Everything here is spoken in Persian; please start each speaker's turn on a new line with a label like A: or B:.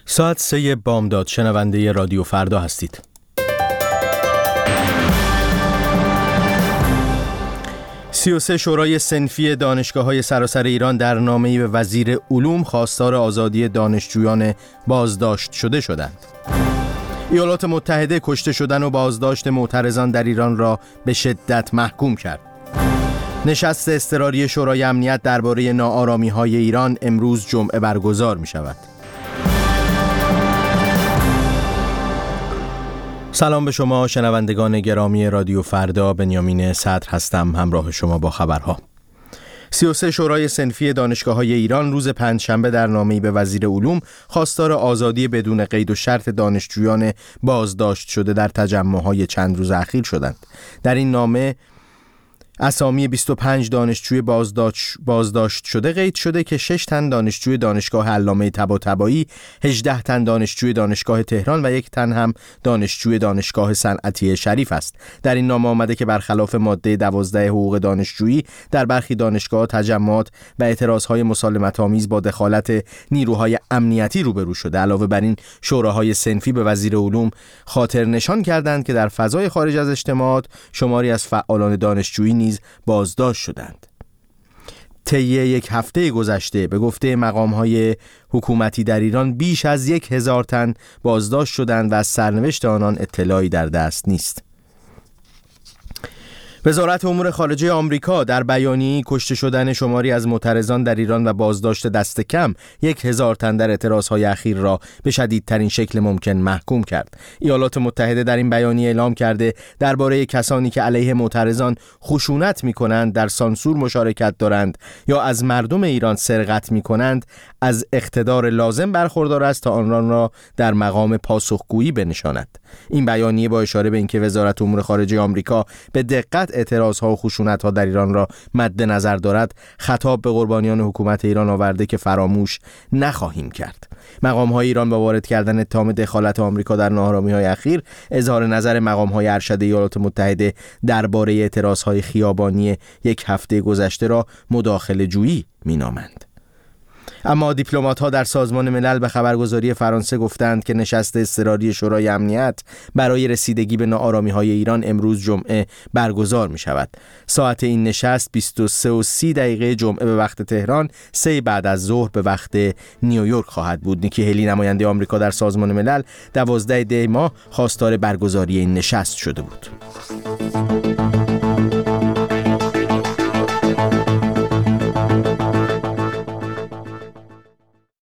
A: ساعت 3 بامداد. شنونده رادیو فردا هستید. سی شورای صنفی دانشگاه‌های سراسر ایران در نامه‌ای به وزیر علوم خواستار آزادی دانشجویان بازداشت شده شدند. ایالات متحده کشته شدن و بازداشت معترضان در ایران را به شدت محکوم کرد. نشست اضطراری شورای امنیت درباره ناآرامی‌های ایران امروز جمعه برگزار می‌شود. سلام به شما شنوندگان گرامی رادیو فردا، بنیامین صدر هستم همراه شما با خبرها. 33 شورای صنفی دانشگاه‌های ایران روز پنجشنبه در نامه‌ای به وزیر علوم خواستار آزادی بدون قید و شرط دانشجویان بازداشت شده در تجمع‌های چند روز اخیر شدند. در این نامه اسامی 25 دانشجوی بازداشت شده قید شده که 6 تن دانشجوی دانشگاه علامه طباطبایی، 18 تن دانشجوی دانشگاه تهران و 1 تن هم دانشجوی دانشگاه صنعتی شریف است. در این نامه آمده که برخلاف ماده 12 حقوق دانشجویی در برخی دانشگاه‌ها تجمعات و اعتراضهای مسالمت‌آمیز با دخالت نیروهای امنیتی روبرو شده. علاوه بر این شوراهای صنفی به وزیر علوم خاطر نشان کردند که در فضای خارج از اجتماعات شماری از فعالان دانشجویی نیز بازداشت شدند. طی یک هفته گذشته به گفته مقام‌های حکومتی در ایران بیش از 1000 تن بازداشت شدند و از سرنوشت آنان اطلاعی در دست نیست. وزارت امور خارجه آمریکا در بیانیه‌ای کشته شدن شماری از معترضان در ایران و بازداشت دست کم 1000 تن در اعتراضهای اخیر را به شدیدترین شکل ممکن محکوم کرد. ایالات متحده در این بیانیه اعلام کرده درباره کسانی که علیه معترضان خشونت می‌کنند، در سانسور مشارکت دارند یا از مردم ایران سرقت می‌کنند، از اقتدار لازم برخوردار است تا آنان را در مقام پاسخگویی بنشاند. این بیانیه با اشاره به اینکه وزارت امور خارجه آمریکا به دقت اعتراضها و خشونت‌ها در ایران را مد نظر دارد، خطاب به قربانیان حکومت ایران آورده که فراموش نخواهیم کرد. مقام‌های ایران با وارد کردن اتهام دخالت آمریکا در ناآرامی‌های اخیر، اظهار نظر مقام‌های ارشد ایالات متحده درباره اعتراضهای خیابانی یک هفته گذشته را مداخله‌جویی می‌نامند. اما دیپلمات‌ها در سازمان ملل به خبرگزاری فرانسه گفتند که نشست اضطراری شورای امنیت برای رسیدگی به ناآرامی‌های ایران امروز جمعه برگزار می‌شود. ساعت این نشست 23:30 جمعه به وقت تهران، 3 بعد از ظهر به وقت نیویورک خواهد بود. نیکی هلی نماینده آمریکا در سازمان ملل 12 دی ماه خواستار برگزاری این نشست شده بود.